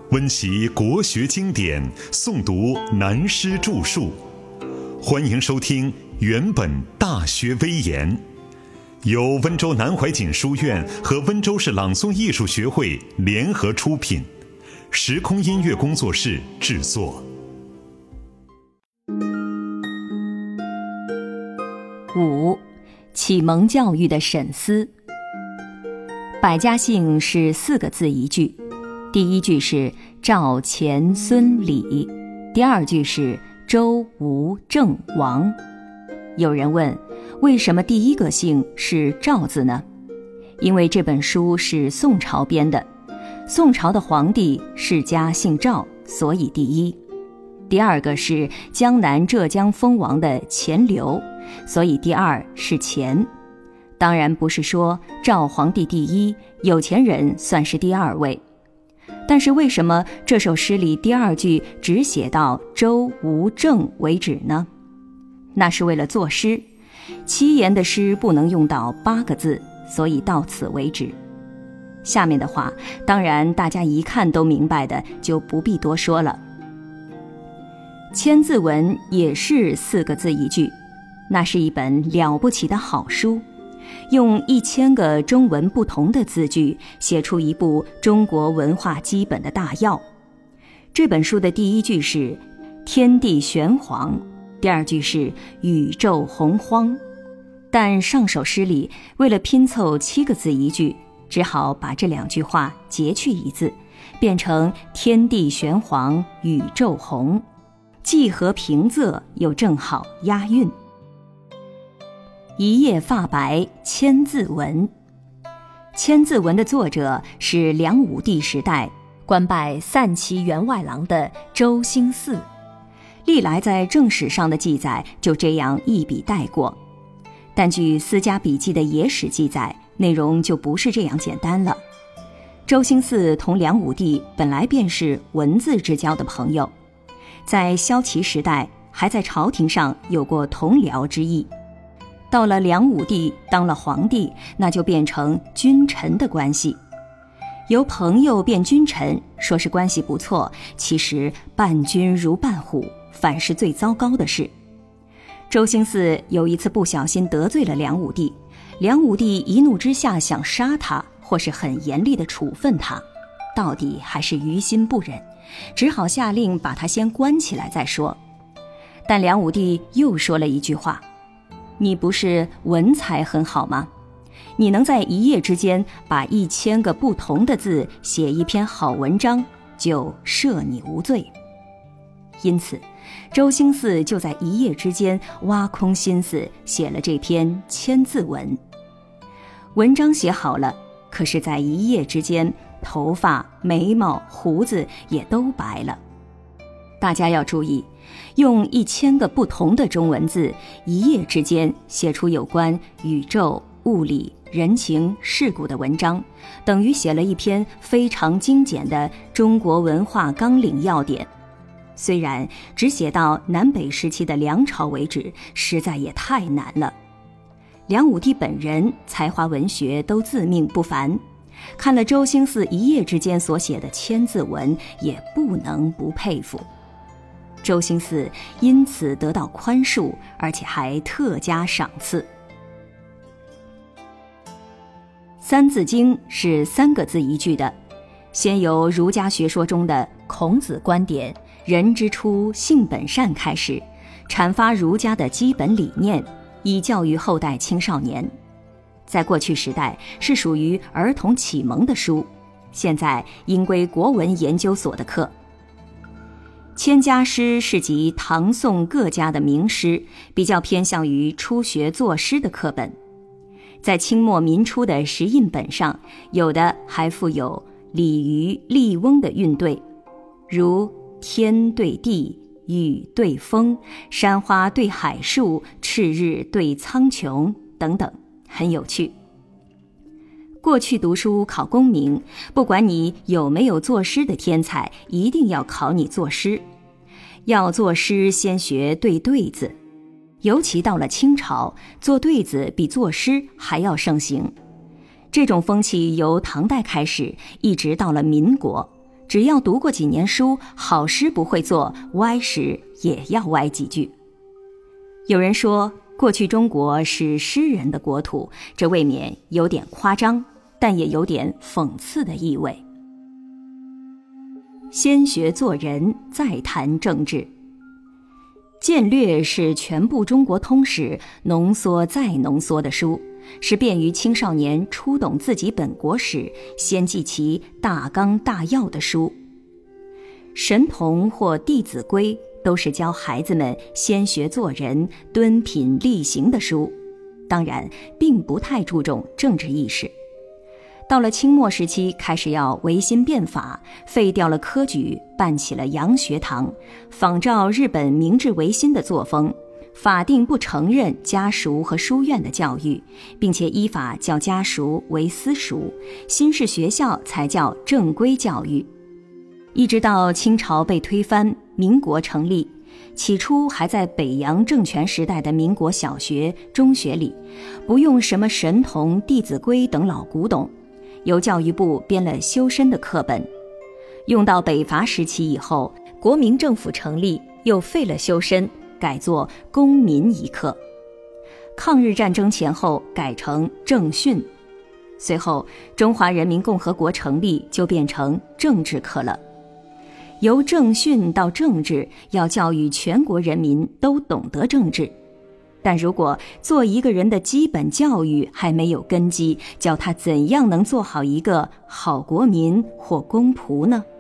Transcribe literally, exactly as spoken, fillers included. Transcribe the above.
温习国学经典，诵读南师著述。欢迎收听原本大学微言，由温州南怀瑾书院和温州市朗诵艺术学会联合出品，时空音乐工作室制作。 五、启蒙教育的审思。百家姓是四个字一句，第一句是赵钱孙李，第二句是周吴郑王。有人问，为什么第一个姓是赵字呢？因为这本书是宋朝编的，宋朝的皇帝世家姓赵，所以第一。第二个是江南浙江封王的钱镠，所以第二是钱。当然不是说赵皇帝第一，有钱人算是第二位。但是为什么这首诗里第二句只写到周吴郑为止呢？那是为了作诗，七言的诗不能用到八个字，所以到此为止。下面的话当然大家一看都明白的，就不必多说了。千字文也是四个字一句，那是一本了不起的好书，用一千个中文不同的字句写出一部中国文化基本的大要。这本书的第一句是天地玄黄，第二句是宇宙洪荒，但上首诗里为了拼凑七个字一句，只好把这两句话截去一字，变成天地玄黄宇宙洪，既合平仄又正好押韵。一夜发白千字文。千字文的作者是梁武帝时代官拜散骑员外郎的周兴嗣，历来在正史上的记载就这样一笔带过，但据私家笔记的野史记载，内容就不是这样简单了。周兴嗣同梁武帝本来便是文字之交的朋友，在萧齐时代还在朝廷上有过同僚之意，到了梁武帝当了皇帝，那就变成君臣的关系。由朋友变君臣，说是关系不错，其实伴君如伴虎，反是最糟糕的事。周兴嗣有一次不小心得罪了梁武帝，梁武帝一怒之下想杀他，或是很严厉地处分他，到底还是于心不忍，只好下令把他先关起来再说。但梁武帝又说了一句话，你不是文采很好吗？你能在一夜之间把一千个不同的字写一篇好文章，就赦你无罪。因此周兴嗣就在一夜之间挖空心思写了这篇千字文。文章写好了，可是在一夜之间头发眉毛胡子也都白了。大家要注意，用一千个不同的中文字，一夜之间写出有关宇宙、物理、人情世故的文章，等于写了一篇非常精简的中国文化纲领要点。虽然只写到南北时期的梁朝为止，实在也太难了。梁武帝本人才华文学都自命不凡，看了周兴嗣一夜之间所写的千字文，也不能不佩服。周兴嗣因此得到宽恕，而且还特加赏赐。三字经是三个字一句的，先由儒家学说中的孔子观点人之初性本善开始，阐发儒家的基本理念，以教育后代青少年。在过去时代是属于儿童启蒙的书，现在应归国文研究所的课。千家诗是集唐宋各家的名诗，比较偏向于初学作诗的课本。在清末民初的石印本上，有的还附有鲤鱼、笠翁的韵对，如天对地、雨对风、山花对海树、赤日对苍穹等等，很有趣。过去读书考功名，不管你有没有作诗的天才，一定要考你作诗。要作诗先学对对子，尤其到了清朝，做对子比作诗还要盛行。这种风气由唐代开始，一直到了民国， 只要读过几年书，好诗不会做，歪诗也要歪几句。有人说，过去中国是诗人的国土，这未免有点夸张，但也有点讽刺的意味。先学做人，再谈政治。简略是全部中国通史浓缩再浓缩的书，是便于青少年初懂自己本国史，先记其大纲大要的书。神童或弟子规都是教孩子们先学做人、敦品力行的书，当然并不太注重政治意识。到了清末时期，开始要维新变法，废掉了科举，办起了洋学堂，仿照日本明治维新的作风，法定不承认家塾和书院的教育，并且依法叫家塾为私塾，新式学校才叫正规教育。一直到清朝被推翻，民国成立，起初还在北洋政权时代的民国小学、中学里，不用什么神童、弟子规等老古董，由教育部编了修身的课本。用到北伐时期以后，国民政府成立，又废了修身，改作公民一课。抗日战争前后改成政训，随后中华人民共和国成立，就变成政治课了。由政训到政治，要教育全国人民都懂得政治。但如果做一个人的基本教育还没有根基，教他怎样能做好一个好国民或公仆呢？